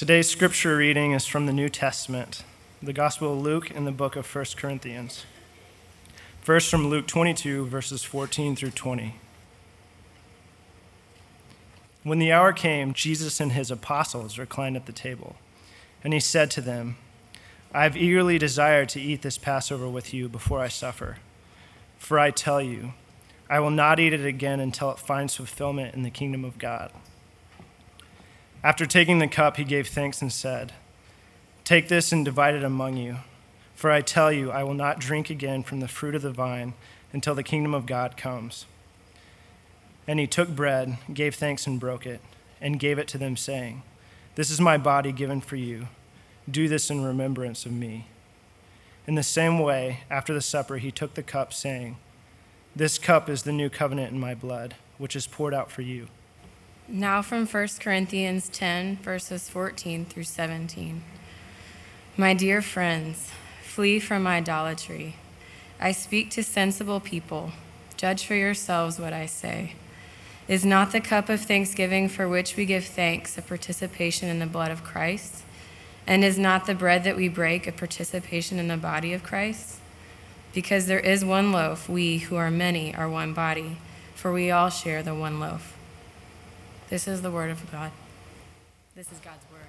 Today's scripture reading is from the New Testament, the Gospel of Luke and the book of 1 Corinthians. First from Luke 22, verses 14 through 20. When the hour came, Jesus and his apostles reclined at the table, and he said to them, I have eagerly desired to eat this Passover with you before I suffer. For I tell you, I will not eat it again until it finds fulfillment in the kingdom of God. After taking the cup, he gave thanks and said, Take this and divide it among you. For I tell you, I will not drink again from the fruit of the vine until the kingdom of God comes. And he took bread, gave thanks and broke it, and gave it to them, saying, This is my body given for you. Do this in remembrance of me. In the same way, after the supper, he took the cup, saying, This cup is the new covenant in my blood, which is poured out for you. Now from 1 Corinthians 10, verses 14 through 17. My dear friends, flee from idolatry. I speak to sensible people. Judge for yourselves what I say. Is not the cup of thanksgiving for which we give thanks a participation in the blood of Christ? And is not the bread that we break a participation in the body of Christ? Because there is one loaf, we who are many are one body, for we all share the one loaf. This is the word of God. This is God's word.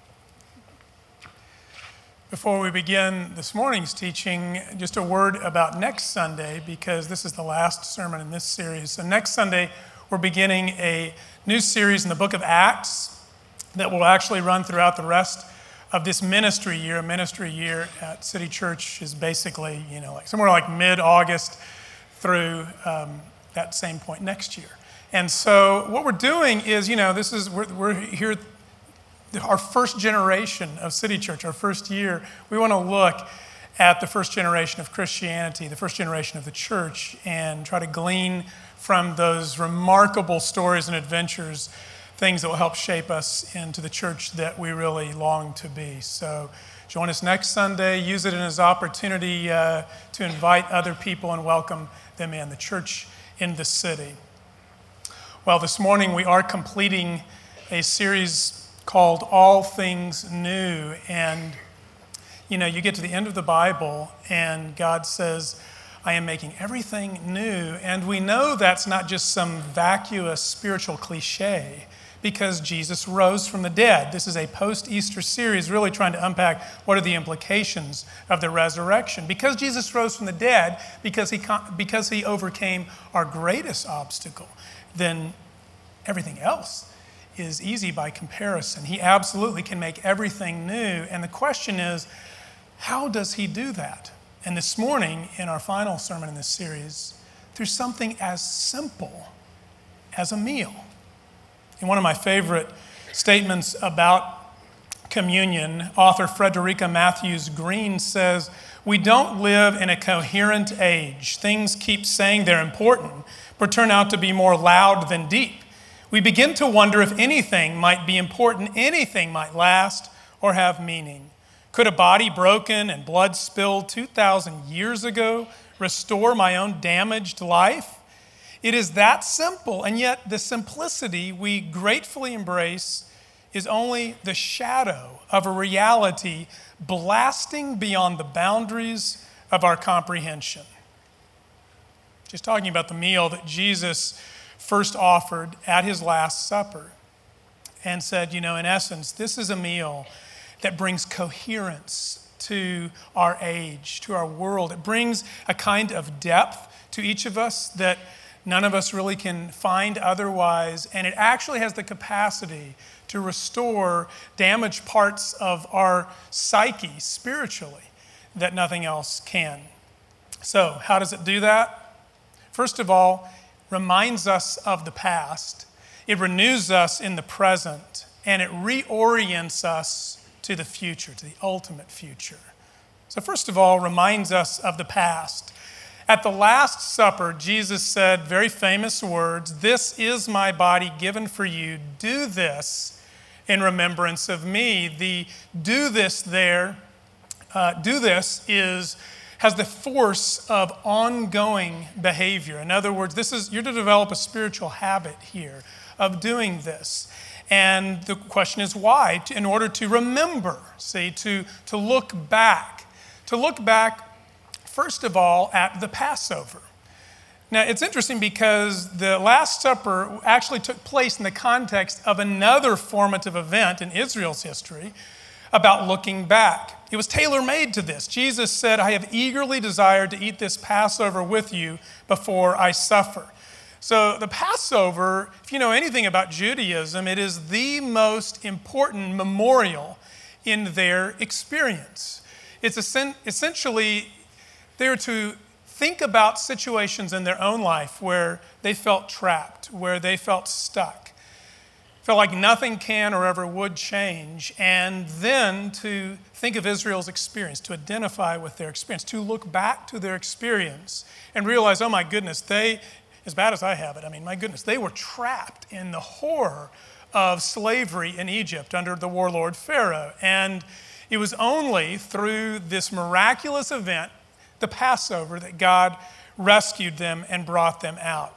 Before we begin this morning's teaching, just a word about next Sunday, because this is the last sermon in this series. So next Sunday, we're beginning a new series in the book of Acts that will actually run throughout the rest of this ministry year. A ministry year at City Church is basically, like somewhere like mid-August through that same point next year. And so what we're doing is, we're here, our first generation of City Church, our first year. We want to look at the first generation of Christianity, the first generation of the church, and try to glean from those remarkable stories and adventures things that will help shape us into the church that we really long to be. So join us next Sunday. Use it as an opportunity to invite other people and welcome them in, the church in the city. Well, this morning we are completing a series called All Things New. And, you get to the end of the Bible and God says, I am making everything new. And we know that's not just some vacuous spiritual cliche, because Jesus rose from the dead. This is a post-Easter series really trying to unpack what are the implications of the resurrection. Because Jesus rose from the dead, because he overcame our greatest obstacle, then everything else is easy by comparison. He absolutely can make everything new. And the question is, how does he do that? And this morning, in our final sermon in this series, through something as simple as a meal. In one of my favorite statements about communion, author Frederica Matthews Green says, we don't live in a coherent age. Things keep saying they're important, but turn out to be more loud than deep. We begin to wonder if anything might be important, anything might last or have meaning. Could a body broken and blood spilled 2,000 years ago restore my own damaged life? It is that simple, and yet the simplicity we gratefully embrace is only the shadow of a reality blasting beyond the boundaries of our comprehension. Just talking about the meal that Jesus first offered at his Last Supper and said, in essence, this is a meal that brings coherence to our age, to our world. It brings a kind of depth to each of us that none of us really can find otherwise, and it actually has the capacity to restore damaged parts of our psyche spiritually that nothing else can. So, how does it do that? First of all, reminds us of the past. It renews us in the present, and it reorients us to the future, to the ultimate future. So first of all, reminds us of the past. At the Last Supper, Jesus said very famous words, "This is my body given for you. Do this in remembrance of me." The do this there, has the force of ongoing behavior. In other words, you're to develop a spiritual habit here of doing this. And the question is why? In order to remember, to look back. To look back, first of all, at the Passover. Now, it's interesting because the Last Supper actually took place in the context of another formative event in Israel's history about looking back. It was tailor-made to this. Jesus said, I have eagerly desired to eat this Passover with you before I suffer. So the Passover, if you know anything about Judaism, it is the most important memorial in their experience. It's essentially there to think about situations in their own life where they felt trapped, where they felt stuck, felt like nothing can or ever would change, and then to think of Israel's experience, to identify with their experience, to look back to their experience and realize, oh my goodness, they, as bad as I have it, my goodness, they were trapped in the horror of slavery in Egypt under the warlord Pharaoh. And it was only through this miraculous event, the Passover, that God rescued them and brought them out.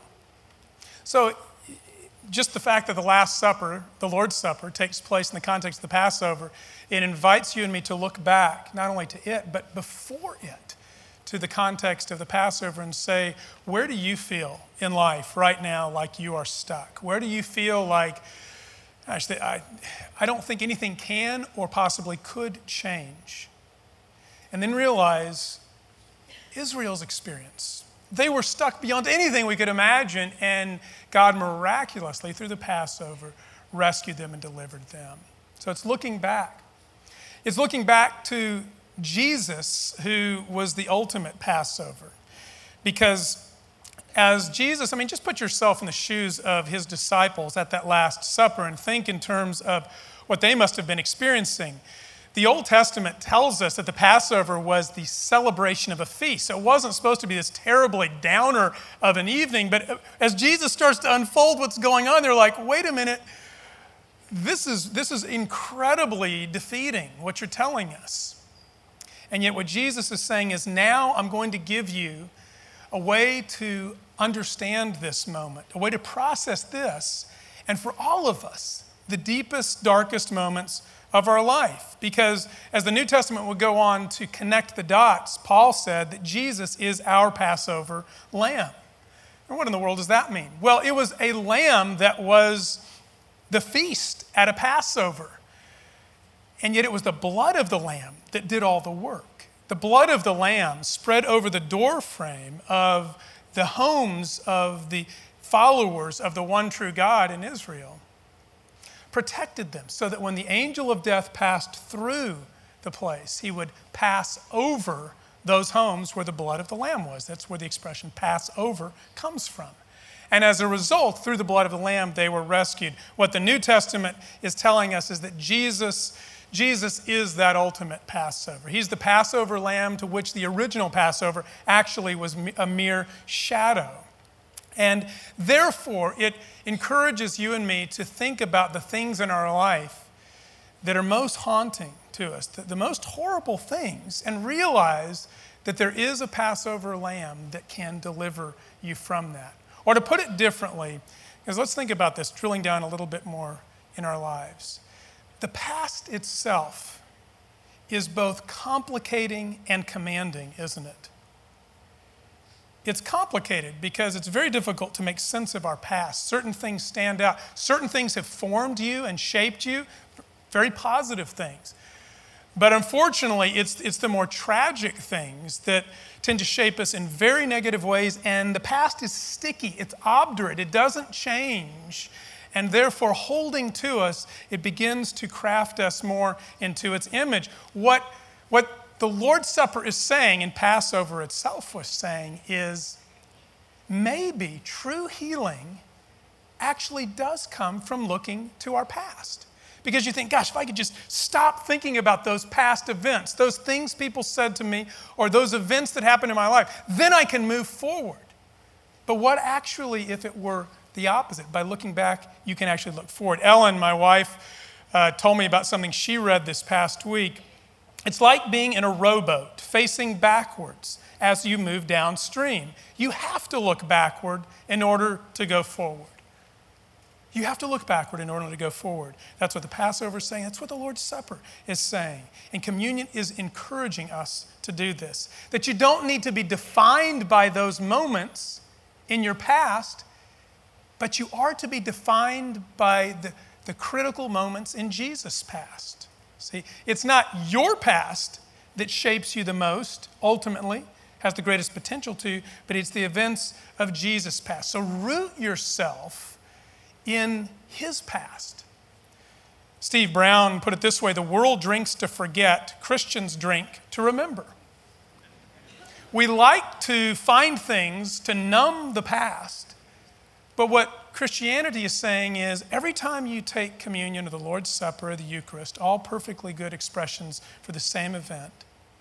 So just the fact that the Last Supper, the Lord's Supper, takes place in the context of the Passover, it invites you and me to look back, not only to it, but before it, to the context of the Passover and say, where do you feel in life right now like you are stuck? Where do you feel like, gosh, I don't think anything can or possibly could change? And then realize Israel's experience. They were stuck beyond anything we could imagine, and God miraculously, through the Passover, rescued them and delivered them. So it's looking back. It's looking back to Jesus, who was the ultimate Passover. Because as Jesus, just put yourself in the shoes of his disciples at that Last Supper and think in terms of what they must have been experiencing. The Old Testament tells us that the Passover was the celebration of a feast. So it wasn't supposed to be this terribly downer of an evening, but as Jesus starts to unfold what's going on, they're like, wait a minute, this is incredibly defeating, what you're telling us. And yet what Jesus is saying is, now I'm going to give you a way to understand this moment, a way to process this, and for all of us, the deepest, darkest moments of our life. Because as the New Testament would go on to connect the dots, Paul said that Jesus is our Passover lamb. And what in the world does that mean? Well, it was a lamb that was the feast at a Passover. And yet it was the blood of the lamb that did all the work. The blood of the lamb spread over the doorframe of the homes of the followers of the one true God in Israel, protected them so that when the angel of death passed through the place, he would pass over those homes where the blood of the lamb was. That's where the expression Passover comes from. And as a result, through the blood of the lamb, they were rescued. What the New Testament is telling us is that Jesus is that ultimate Passover. He's the Passover lamb to which the original Passover actually was a mere shadow. And therefore, it encourages you and me to think about the things in our life that are most haunting to us, the most horrible things, and realize that there is a Passover lamb that can deliver you from that. Or to put it differently, because let's think about this, drilling down a little bit more in our lives. The past itself is both complicating and commanding, isn't it? It's complicated because it's very difficult to make sense of our past. Certain things stand out. Certain things have formed you and shaped you, very positive things. But unfortunately, it's the more tragic things that tend to shape us in very negative ways, and the past is sticky, it's obdurate, it doesn't change. And therefore, holding to us, it begins to craft us more into its image. What the Lord's Supper is saying, and Passover itself was saying, is maybe true healing actually does come from looking to our past. Because you think, gosh, if I could just stop thinking about those past events, those things people said to me, or those events that happened in my life, then I can move forward. But what actually, if it were the opposite? By looking back, you can actually look forward. Ellen, my wife, told me about something she read this past week. It's like being in a rowboat facing backwards as you move downstream. You have to look backward in order to go forward. You have to look backward in order to go forward. That's what the Passover is saying. That's what the Lord's Supper is saying. And communion is encouraging us to do this. That you don't need to be defined by those moments in your past, but you are to be defined by the critical moments in Jesus' past. See, it's not your past that shapes you the most, ultimately, has the greatest potential to, but it's the events of Jesus' past. So root yourself in his past. Steve Brown put it this way: the world drinks to forget, Christians drink to remember. We like to find things to numb the past, but what Christianity is saying is every time you take communion or the Lord's Supper or the Eucharist, all perfectly good expressions for the same event,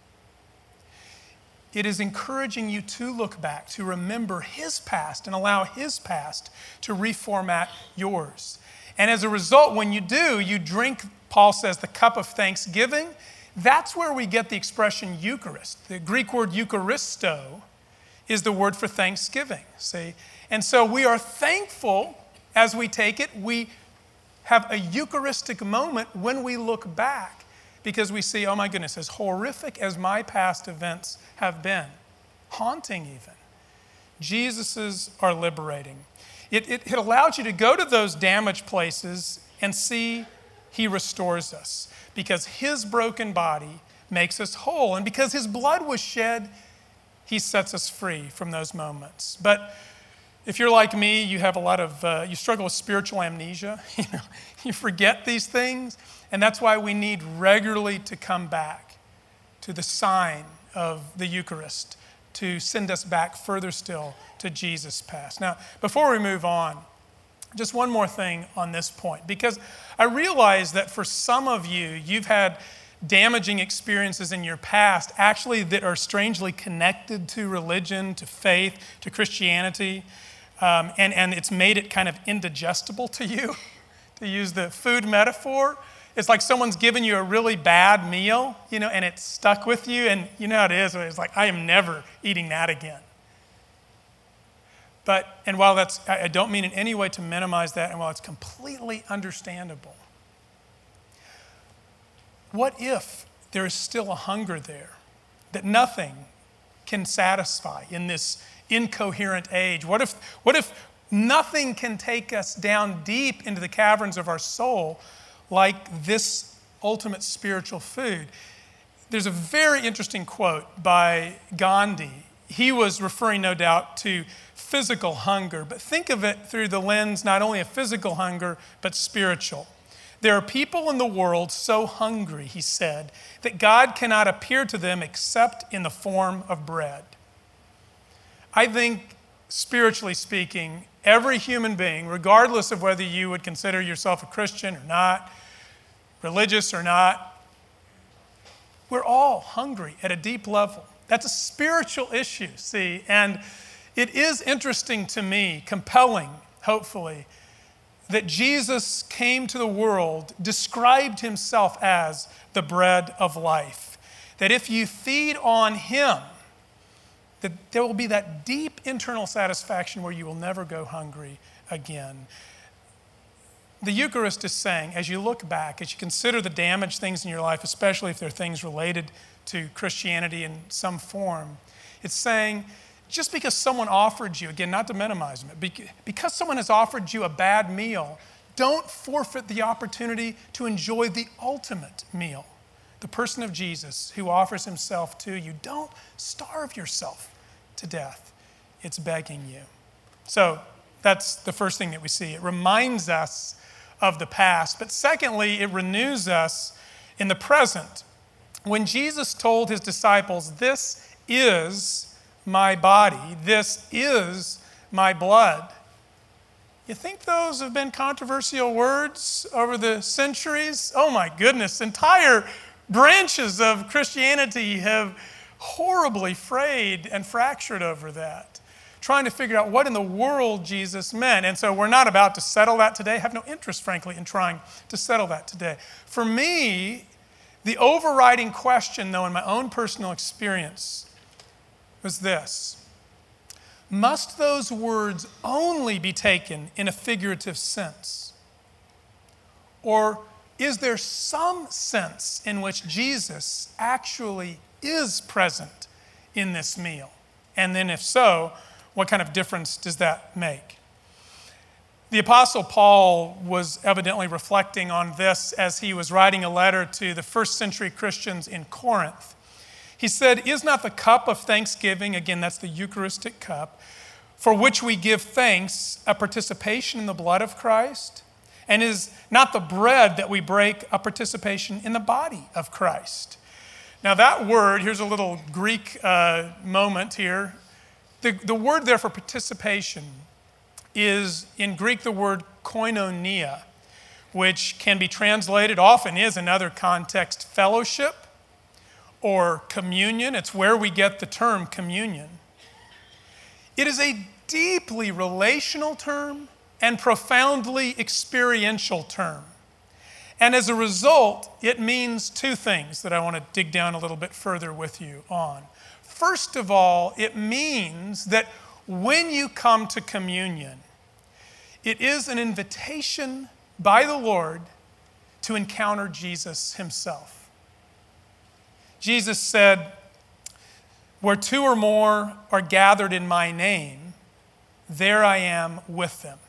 it is encouraging you to look back, to remember his past and allow his past to reformat yours. And as a result, when you do, you drink, Paul says, the cup of thanksgiving. That's where we get the expression Eucharist. The Greek word Eucharisto is the word for thanksgiving, see? And so we are thankful as we take it. We have a Eucharistic moment when we look back, because we see, oh my goodness, as horrific as my past events have been, haunting even, Jesus's are liberating. It allows you to go to those damaged places and see he restores us, because his broken body makes us whole. And because his blood was shed, he sets us free from those moments. But if you're like me, you have a lot of, you struggle with spiritual amnesia. You forget these things. And that's why we need regularly to come back to the sign of the Eucharist to send us back further still to Jesus' past. Now, before we move on, just one more thing on this point, because I realize that for some of you, you've had damaging experiences in your past actually that are strangely connected to religion, to faith, to Christianity, and it's made it kind of indigestible to you, to use the food metaphor. It's like someone's given you a really bad meal, and it's stuck with you, and you know how it is. It's like, I am never eating that again. And while I don't mean in any way to minimize that, and while it's completely understandable, what if there is still a hunger there that nothing can satisfy in this incoherent age? What if nothing can take us down deep into the caverns of our soul like this ultimate spiritual food? There's a very interesting quote by Gandhi. He was referring, no doubt, to physical hunger, but think of it through the lens not only of physical hunger, but spiritual. There are people in the world so hungry, he said, that God cannot appear to them except in the form of bread. I think, spiritually speaking, every human being, regardless of whether you would consider yourself a Christian or not, religious or not, we're all hungry at a deep level. That's a spiritual issue, see? And it is interesting to me, compelling, hopefully, that Jesus came to the world, described himself as the bread of life. That if you feed on him, that there will be that deep internal satisfaction where you will never go hungry again. The Eucharist is saying, as you look back, as you consider the damaged things in your life, especially if they're things related to Christianity in some form, it's saying, just because someone offered you, again, not to minimize them, because someone has offered you a bad meal, don't forfeit the opportunity to enjoy the ultimate meal, the person of Jesus who offers himself to you. Don't starve yourself to death. It's begging you. So that's the first thing that we see. It reminds us of the past, but secondly, it renews us in the present. When Jesus told his disciples, "This is my body, this is my blood," you think those have been controversial words over the centuries? Oh my goodness, entire branches of Christianity have horribly frayed and fractured over that, trying to figure out what in the world Jesus meant. And so we're not about to settle that today. I have no interest, frankly, in trying to settle that today. For me, the overriding question, though, in my own personal experience was this: must those words only be taken in a figurative sense? Or is there some sense in which Jesus actually is present in this meal? And then if so, what kind of difference does that make? The Apostle Paul was evidently reflecting on this as he was writing a letter to the first century Christians in Corinth. He said, "Is not the cup of thanksgiving," again, that's the Eucharistic cup, "for which we give thanks, a participation in the blood of Christ? And is not the bread that we break a participation in the body of Christ?" Now that word, here's a little Greek moment here. The word there for participation is in Greek the word koinonia, which can be translated, often is in other contexts, fellowship or communion. It's where we get the term communion. It is a deeply relational term and profoundly experiential term. And as a result, it means two things that I want to dig down a little bit further with you on. First of all, it means that when you come to communion, it is an invitation by the Lord to encounter Jesus himself. Jesus said, "Where two or more are gathered in my name, there I am with them."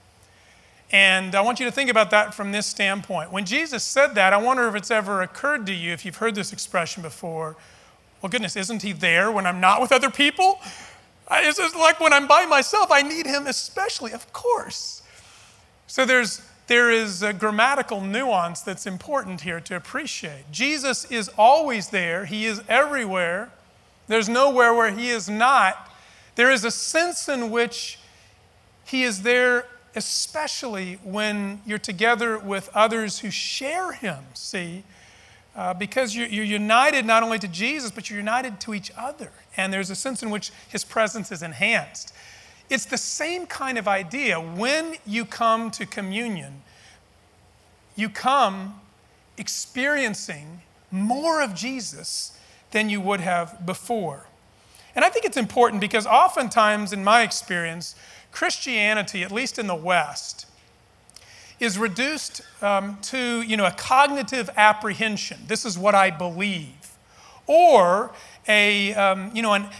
And I want you to think about that from this standpoint. When Jesus said that, I wonder if it's ever occurred to you, if you've heard this expression before, well, goodness, isn't he there when I'm not with other people? It's just like when I'm by myself, I need him especially, of course. So there is a grammatical nuance that's important here to appreciate. Jesus is always there. He is everywhere. There's nowhere where he is not. There is a sense in which he is there, especially when you're together with others who share him, see? Because you're united not only to Jesus, but you're united to each other. And there's a sense in which his presence is enhanced. It's the same kind of idea. When you come to communion, you come experiencing more of Jesus than you would have before. And I think it's important because oftentimes, in my experience, Christianity, at least in the West, is reduced to a cognitive apprehension. This is what I believe, or an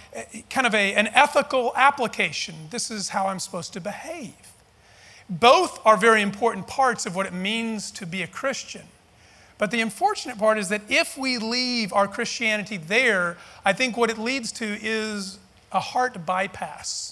ethical application. This is how I'm supposed to behave. Both are very important parts of what it means to be a Christian. But the unfortunate part is that if we leave our Christianity there, I think what it leads to is a heart bypass.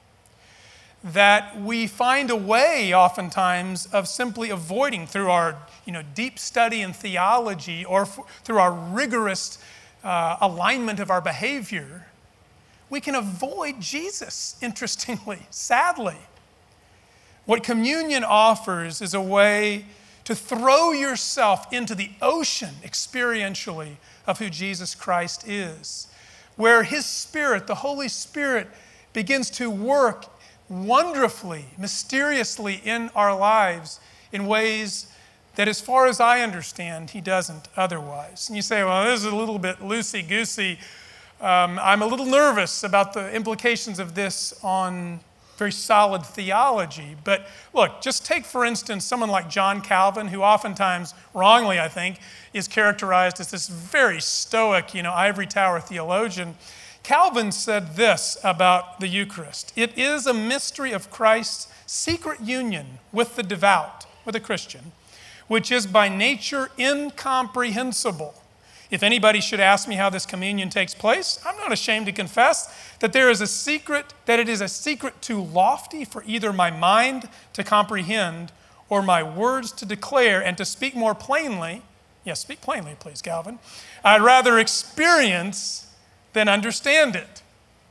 That we find a way oftentimes of simply avoiding through our deep study in theology or through our rigorous alignment of our behavior, we can avoid Jesus, interestingly, sadly. What communion offers is a way to throw yourself into the ocean experientially of who Jesus Christ is, where his Spirit, the Holy Spirit, begins to work wonderfully, mysteriously in our lives in ways that, as far as I understand, he doesn't otherwise. And you say, well, this is a little bit loosey-goosey. I'm a little nervous about the implications of this on very solid theology. But look, just take, for instance, someone like John Calvin, who oftentimes, wrongly, I think, is characterized as this very stoic, ivory tower theologian. Calvin said this about the Eucharist: "It is a mystery of Christ's secret union with the devout, with a Christian, which is by nature incomprehensible. If anybody should ask me how this communion takes place, I'm not ashamed to confess that it is a secret too lofty for either my mind to comprehend or my words to declare, and to speak more plainly," yes, speak plainly, please, Calvin, "I'd rather experience than understand it."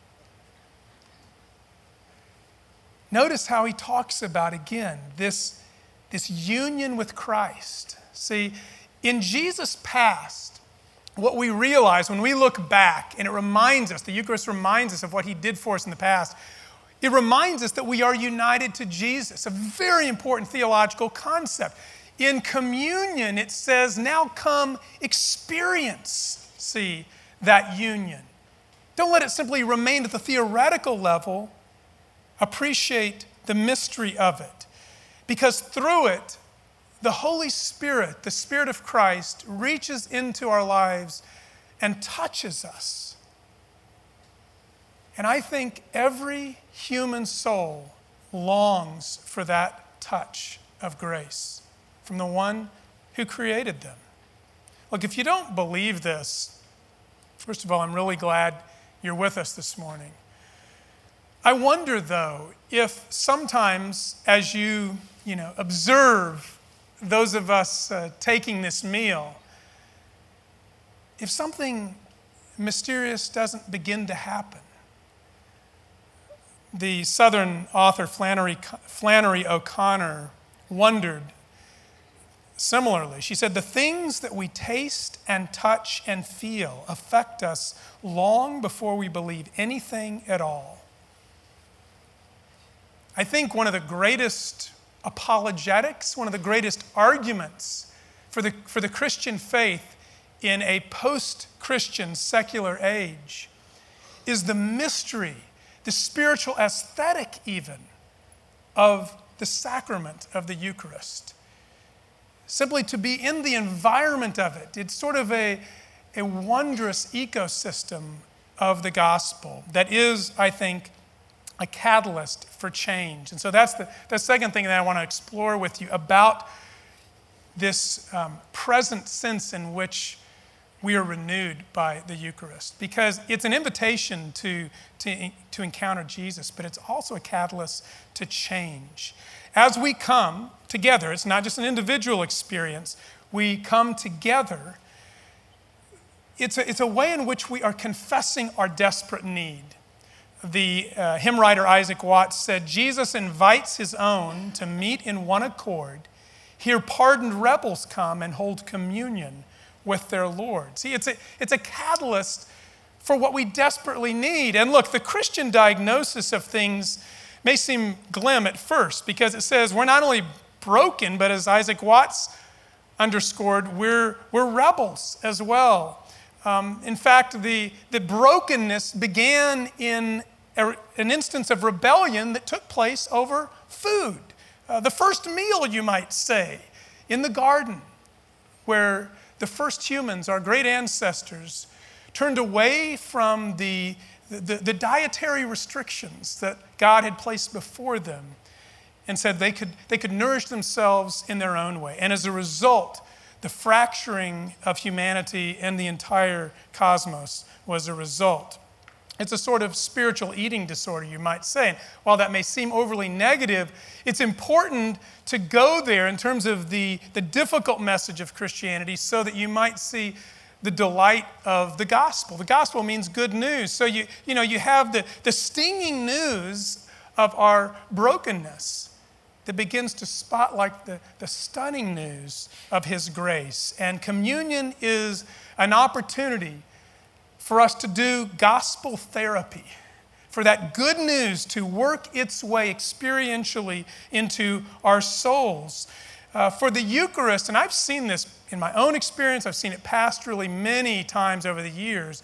Notice how he talks about, again, this union with Christ. See, in Jesus' past, what we realize when we look back, and it reminds us, the Eucharist reminds us of what he did for us in the past, it reminds us that we are united to Jesus, a very important theological concept. In communion, it says, now come experience, see, that union. Don't let it simply remain at the theoretical level, appreciate the mystery of it. Because through it, the Holy Spirit, the Spirit of Christ, reaches into our lives and touches us. And I think every human soul longs for that touch of grace from the one who created them. Look, if you don't believe this, first of all, I'm really glad you're with us this morning. I wonder, though, if sometimes as you observe those of us taking this meal, if something mysterious doesn't begin to happen. The Southern author Flannery O'Connor wondered similarly. She said, "The things that we taste and touch and feel affect us long before we believe anything at all." I think one of the greatest apologetics, one of the greatest arguments for the Christian faith in a post-Christian secular age is the mystery, the spiritual aesthetic even, of the sacrament of the Eucharist. Simply to be in the environment of it, it's sort of a wondrous ecosystem of the gospel that is, I think, a catalyst for change. And so that's the second thing that I want to explore with you about this present sense in which we are renewed by the Eucharist. Because it's an invitation to encounter Jesus, but it's also a catalyst to change. As we come together, it's not just an individual experience, we come together. It's a way in which we are confessing our desperate need. The hymn writer Isaac Watts said, "Jesus invites his own to meet in one accord. Here pardoned rebels come and hold communion with their Lord." See, it's a catalyst for what we desperately need. And look, the Christian diagnosis of things may seem glim at first because it says we're not only broken, but as Isaac Watts underscored, we're rebels as well. In fact, the brokenness began in an instance of rebellion that took place over food. The first meal, you might say, in the garden, where the first humans, our great ancestors, turned away from the dietary restrictions that God had placed before them and said they could nourish themselves in their own way. And as a result, the fracturing of humanity and the entire cosmos was a result. It's a sort of spiritual eating disorder, you might say. And while that may seem overly negative, it's important to go there in terms of the difficult message of Christianity so that you might see the delight of the gospel. The gospel means good news. So you have the stinging news of our brokenness that begins to spotlight the stunning news of his grace. And communion is an opportunity for us to do gospel therapy, for that good news to work its way experientially into our souls. For the Eucharist, and I've seen this in my own experience, I've seen it pastorally many times over the years,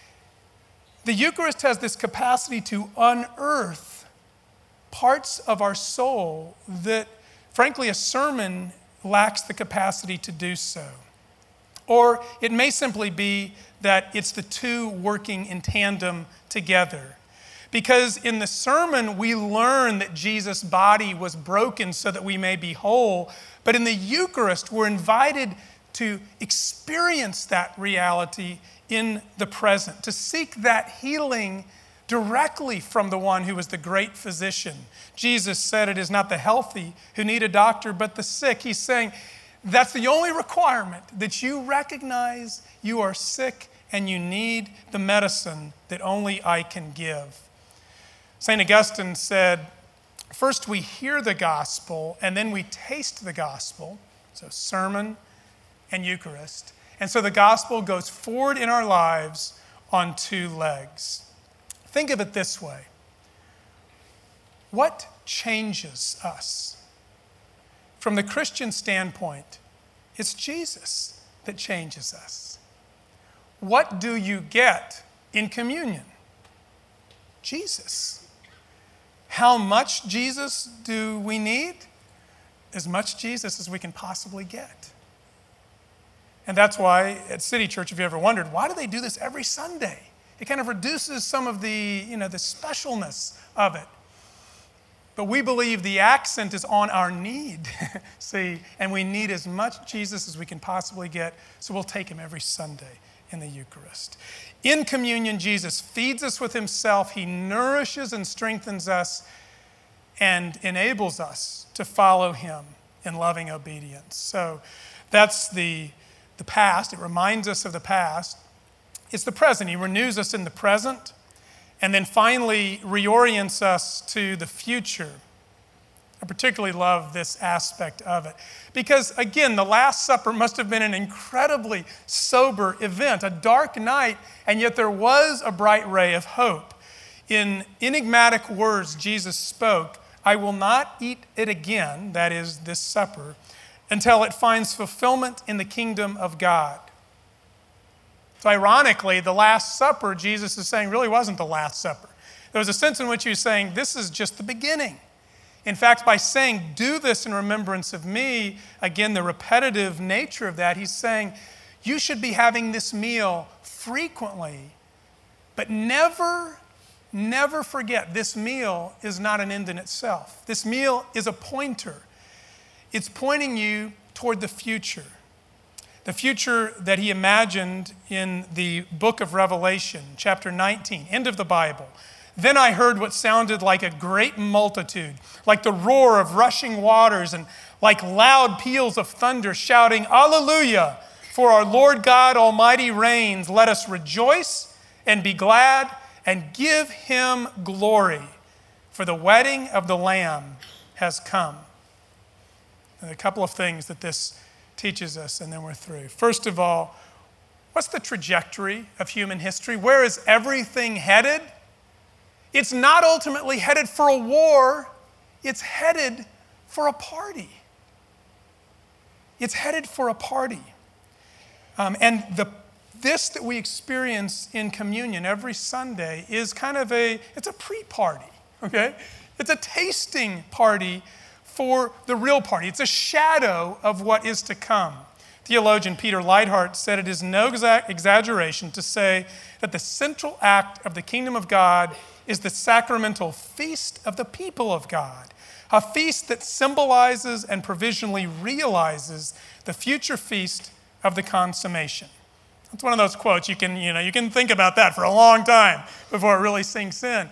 the Eucharist has this capacity to unearth parts of our soul that, frankly, a sermon lacks the capacity to do so. Or it may simply be that it's the two working in tandem together. Because in the sermon, we learn that Jesus' body was broken so that we may be whole. But in the Eucharist, we're invited to experience that reality in the present, to seek that healing directly from the one who is the great physician. Jesus said it is not the healthy who need a doctor, but the sick. He's saying that's the only requirement, that you recognize you are sick and you need the medicine that only I can give. St. Augustine said, first we hear the gospel and then we taste the gospel, so sermon and Eucharist. And so the gospel goes forward in our lives on two legs. Think of it this way. What changes us? From the Christian standpoint, it's Jesus that changes us. What do you get in communion? Jesus. How much Jesus do we need? As much Jesus as we can possibly get. And that's why at City Church, if you ever wondered, why do they do this every Sunday? It kind of reduces some of the specialness of it. But we believe the accent is on our need, see, and we need as much Jesus as we can possibly get, so we'll take him every Sunday in the Eucharist. In communion, Jesus feeds us with himself. He nourishes and strengthens us and enables us to follow him in loving obedience. So that's the past. It reminds us of the past. It's the present. He renews us in the present and then finally reorients us to the future. I particularly love this aspect of it because, again, the Last Supper must have been an incredibly sober event, a dark night, and yet there was a bright ray of hope. In enigmatic words, Jesus spoke, "I will not eat it again," that is, this supper, "until it finds fulfillment in the kingdom of God." So ironically, the Last Supper, Jesus is saying, really wasn't the Last Supper. There was a sense in which he was saying, this is just the beginning. In fact, by saying, "Do this in remembrance of me," again, the repetitive nature of that, he's saying, you should be having this meal frequently, but never forget this meal is not an end in itself. This meal is a pointer. It's pointing you toward the future that he imagined in the book of Revelation, chapter 19, end of the Bible. "Then I heard what sounded like a great multitude, like the roar of rushing waters and like loud peals of thunder, shouting, 'Alleluia, for our Lord God Almighty reigns. Let us rejoice and be glad and give him glory, for the wedding of the Lamb has come.'" And a couple of things that this teaches us, and then we're through. First of all, what's the trajectory of human history? Where is everything headed? It's not ultimately headed for a war. It's headed for a party. It's headed for a party. This that we experience in communion every Sunday is kind of it's a pre-party, okay? It's a tasting party for the real party. It's a shadow of what is to come. Theologian Peter Leithart said it is no exaggeration to say that the central act of the kingdom of God is the sacramental feast of the people of God, a feast that symbolizes and provisionally realizes the future feast of the consummation. That's one of those quotes you can think about that for a long time before it really sinks in.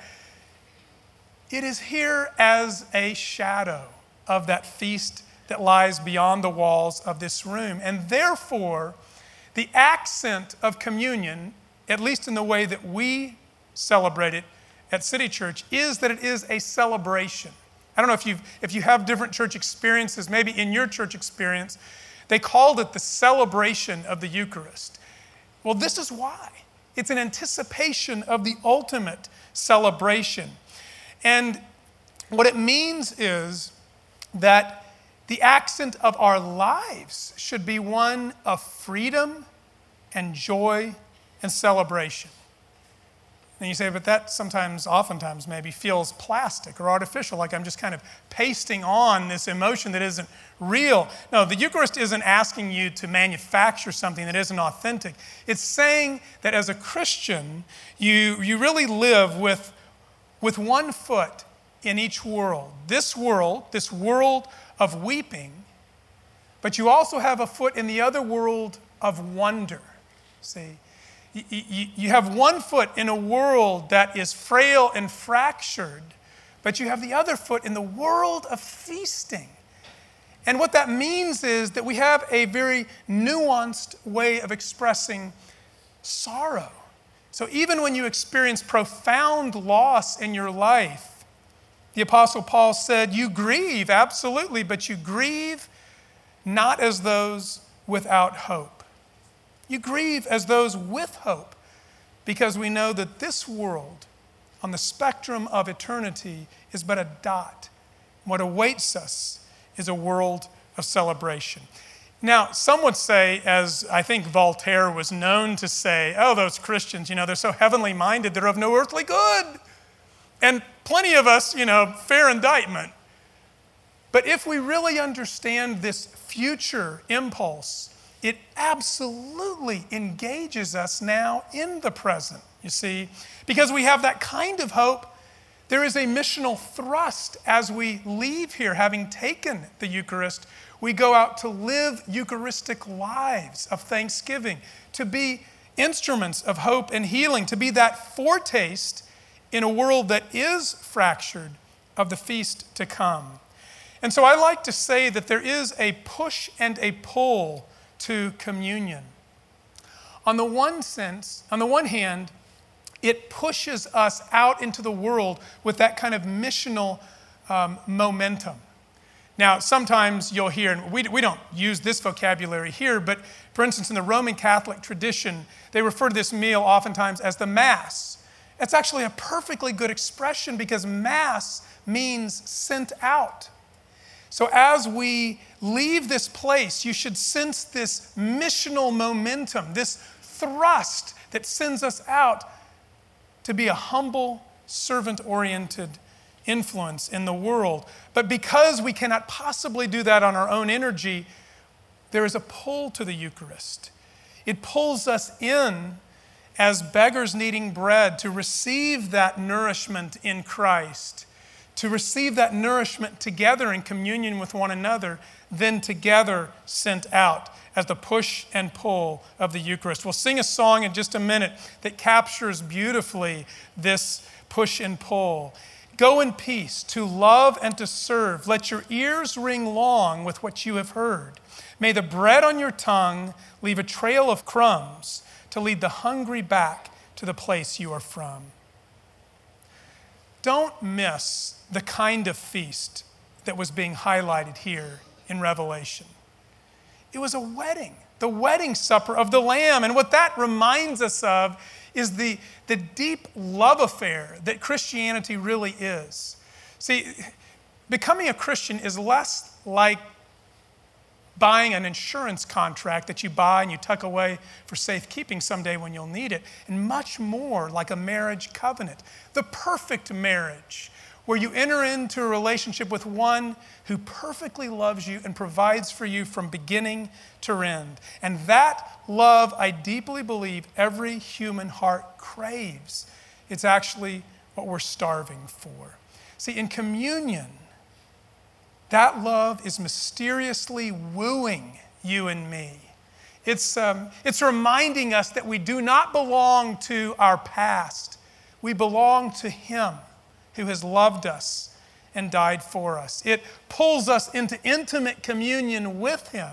It is here as a shadow of that feast that lies beyond the walls of this room. And therefore, the accent of communion, at least in the way that we celebrate it at City Church, is that it is a celebration. I don't know if you have different church experiences, maybe in your church experience, they called it the celebration of the Eucharist. Well, this is why. It's an anticipation of the ultimate celebration. And what it means is that the accent of our lives should be one of freedom and joy and celebration. And you say, but that oftentimes maybe feels plastic or artificial, like I'm just kind of pasting on this emotion that isn't real. No, the Eucharist isn't asking you to manufacture something that isn't authentic. It's saying that as a Christian, you really live with one foot in each world. This world of weeping, but you also have a foot in the other world of wonder. See, you have one foot in a world that is frail and fractured, but you have the other foot in the world of feasting. And what that means is that we have a very nuanced way of expressing sorrow. So even when you experience profound loss in your life, the Apostle Paul said, you grieve, absolutely, but you grieve not as those without hope. You grieve as those with hope, because we know that this world on the spectrum of eternity is but a dot. What awaits us is a world of celebration. Now, some would say, as I think Voltaire was known to say, oh, those Christians, they're so heavenly minded, they're of no earthly good. And plenty of us, fair indictment. But if we really understand this future impulse, it absolutely engages us now in the present, you see. Because we have that kind of hope, there is a missional thrust as we leave here, having taken the Eucharist. We go out to live Eucharistic lives of thanksgiving, to be instruments of hope and healing, to be that foretaste in a world that is fractured of the feast to come. And so I like to say that there is a push and a pull to communion. On the one hand, it pushes us out into the world with that kind of missional momentum. Now, sometimes you'll hear, and we don't use this vocabulary here, but for instance, in the Roman Catholic tradition, they refer to this meal oftentimes as the Mass. It's actually a perfectly good expression because Mass means sent out. So as we leave this place, you should sense this missional momentum, this thrust that sends us out to be a humble, servant-oriented influence in the world. But because we cannot possibly do that on our own energy, there is a pull to the Eucharist. It pulls us in as beggars needing bread to receive that nourishment in Christ, to receive that nourishment together in communion with one another, then together sent out as the push and pull of the Eucharist. We'll sing a song in just a minute that captures beautifully this push and pull. Go in peace to love and to serve. Let your ears ring long with what you have heard. May the bread on your tongue leave a trail of crumbs to lead the hungry back to the place you are from. Don't miss the kind of feast that was being highlighted here in Revelation. It was a wedding, the wedding supper of the Lamb. And what that reminds us of is the deep love affair that Christianity really is. See, becoming a Christian is less like buying an insurance contract that you buy and you tuck away for safekeeping someday when you'll need it, and much more like a marriage covenant, the perfect marriage, where you enter into a relationship with one who perfectly loves you and provides for you from beginning to end. And that love, I deeply believe, every human heart craves. It's actually what we're starving for. See, in communion, that love is mysteriously wooing you and me. It's reminding us that we do not belong to our past. We belong to Him who has loved us and died for us. It pulls us into intimate communion with Him.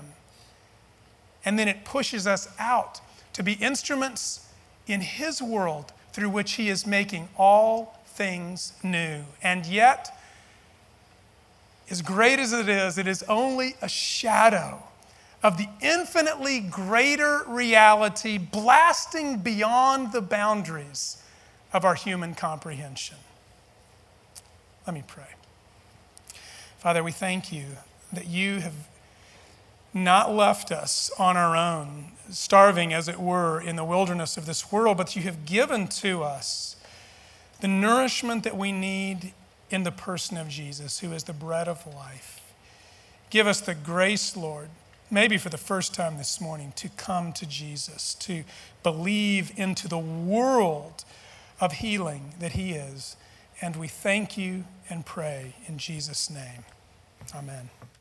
And then it pushes us out to be instruments in His world through which He is making all things new. And yet, as great as it is only a shadow of the infinitely greater reality blasting beyond the boundaries of our human comprehension. Let me pray. Father, we thank you that you have not left us on our own, starving as it were in the wilderness of this world, but you have given to us the nourishment that we need in the person of Jesus, who is the bread of life. Give us the grace, Lord, maybe for the first time this morning, to come to Jesus, to believe into the world of healing that He is. And we thank you and pray in Jesus' name. Amen.